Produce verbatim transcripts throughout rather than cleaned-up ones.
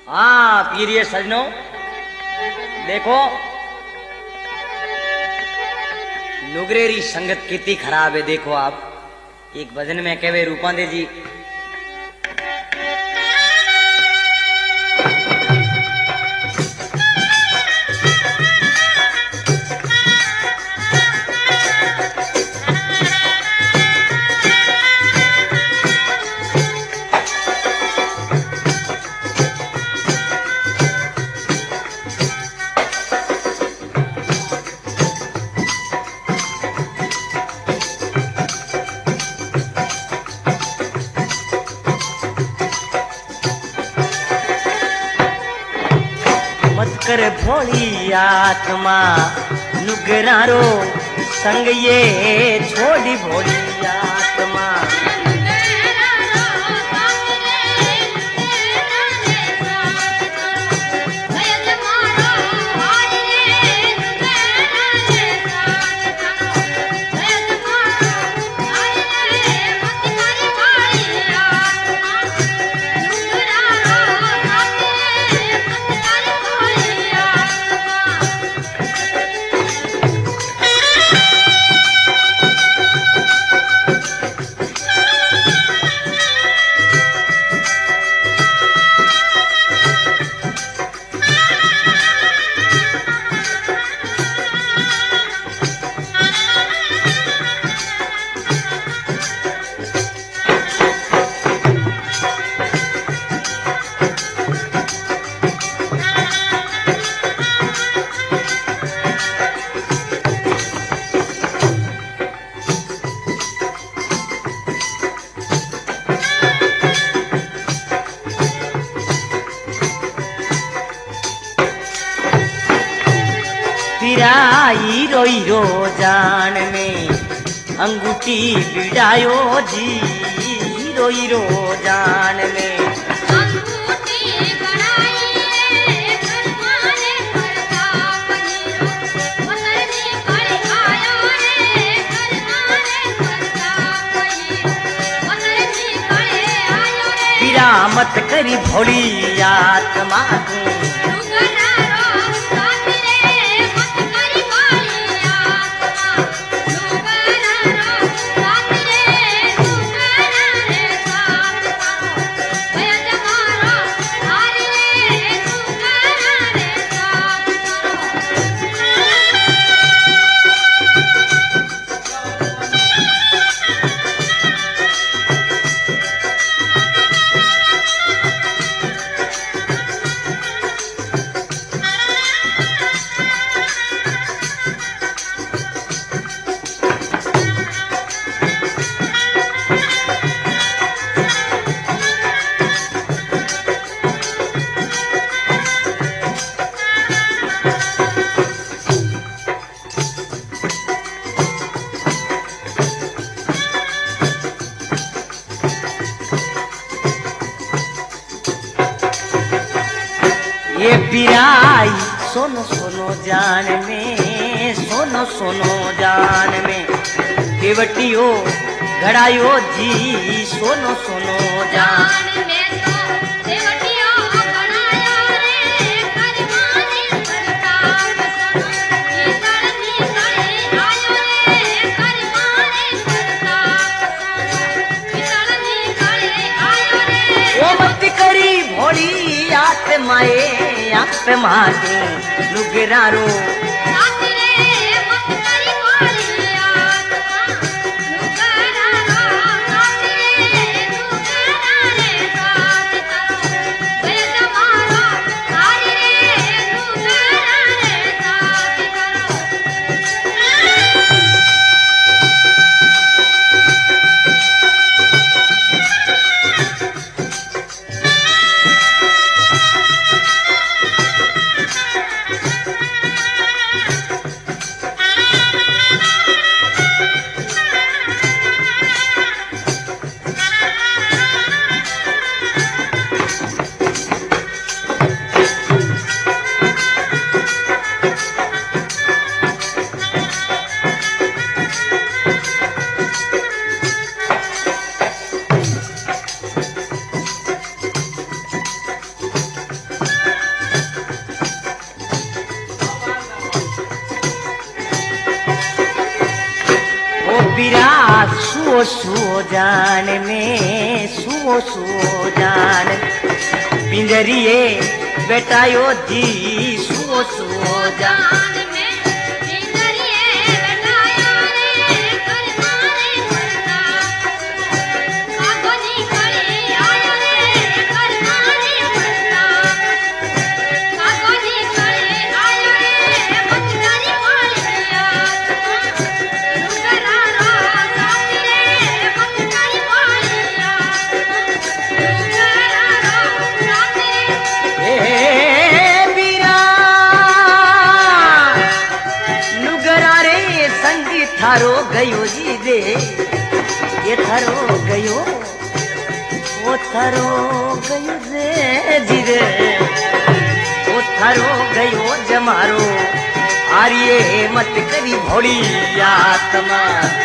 हाँ प्रिय सजनों, देखो नुगरेरी संगत कितनी खराब है। देखो आप एक भजन में कहवे रूपांदे जी, मत कर भोली आत्मा नुगरारो संग ये छोड़ी भोली आत्मा। पिराई रोई रो जान में अंगूठी बिड़ायो जी, रोई रो जान में अंगूठी बनाई करमाने प्रताप हीरो वतनी पर आयो रे करमाने प्रताप हीरो वतनी पर आयो रे। पिरा मत करी भोली आत्मा तू ये पिराई सोनो सोनो जान में, सोनो सोनो जान में केवटियो घड़ायो जी, सोनो सोनो जान में तो देवटियो घड़ायो रे करमाने प्रताप सोनो भीतर भीतर आयो रे करमाने प्रताप सोनो भीतर भीतर आयो रे। वो मत करी भोली आत्माए आत्मा तू नुगरारो सुओ सुओ जान में सुओ सुओ जान पिंजरिए बेटायो जी सुओ सुओ जान थारो गयो जी दे ये थारो गयो वो थारो गयो दे जी दे वो थारो गयो जमारो आर्ये मत करी भोली आत्मा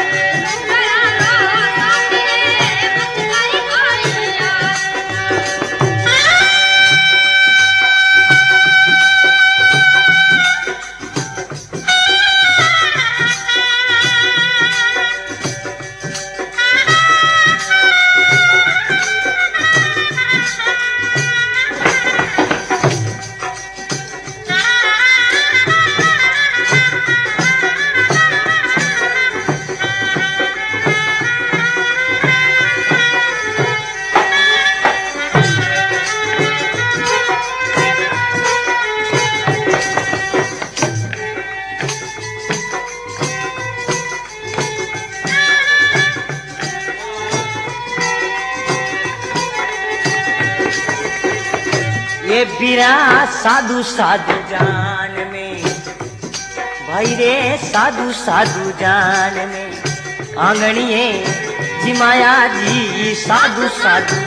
ये बीरा साधु साधु जान में भाई रे साधु साधु जान में आंगणिए जिमाया जी साधु साधु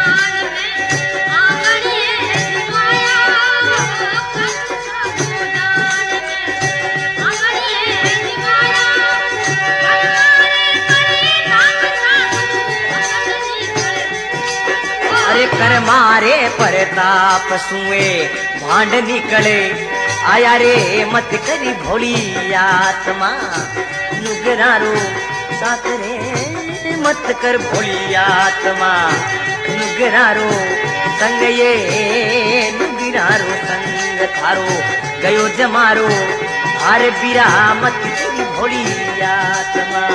अरे कर मारे परताप सुए भांड निकले आया रे मत करी भोली आत्मा नुगरारो साथ रे मत कर भोली आत्मा नुगरारो संग ये नुगरारो संग थारो गयो जमारो हारे बीरा मत करी भोली आत्मा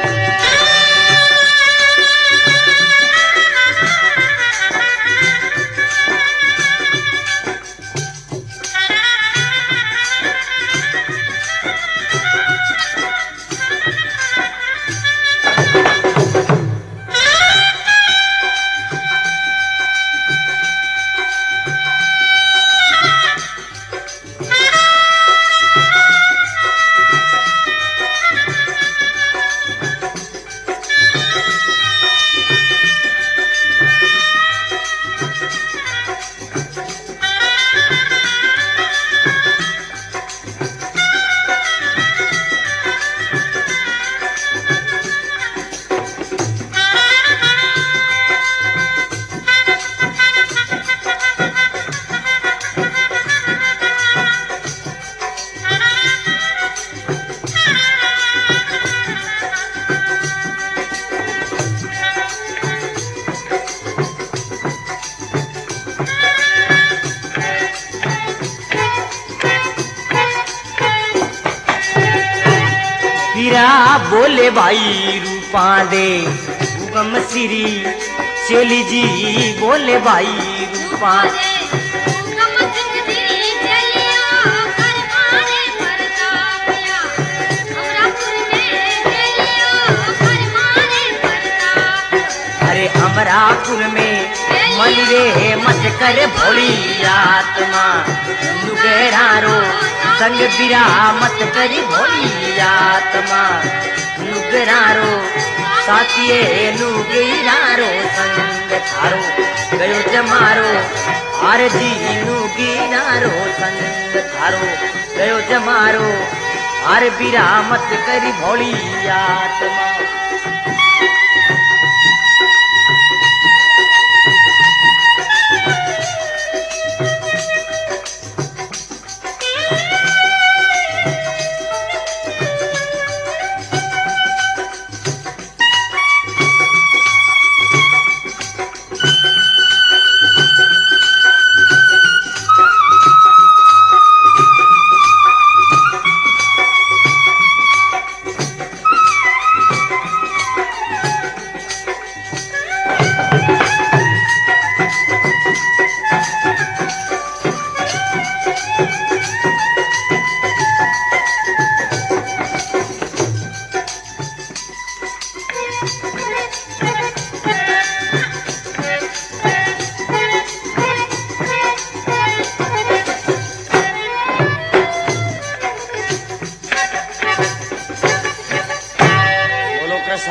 बोले भाई रूपा दे उगम सिरी चेली जी बोले भाई रूपा अरे अमरापुर में मलिरे मत कर भोली आत्मा नुगेरारो संग बिरा मत करी भोली आत्मा नुगरारो साथिये नुगरारो संग थारो गयो जमारो आर जी नुगरारो संग थारो गयो जमारो आर बिरा मत करी भोली आत्मा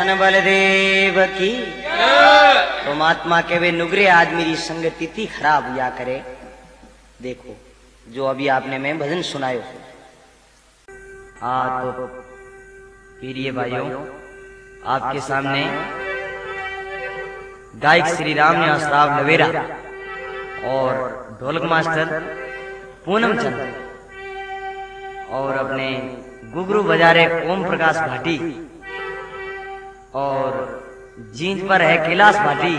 कृष्ण बलदेव की। तो महात्मा के वे नुगरे आदमी री संगत इतनी खराब हुआ करे। देखो जो अभी आपने मैं भजन सुनायो। हाँ तो प्रिय भाइयों, आपके सामने गायक श्री राम निवासराव लवेरा और ढोलक मास्टर पूनम चंद और अपने गुगरू बजारे ओम प्रकाश भाटी और जींद पर है कैलाश भाटी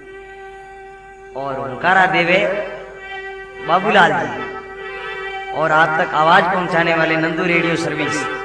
और हुंकारा देवे बाबूलाल जी और आप तक आवाज पहुंचाने वाले नंदू रेडियो सर्विस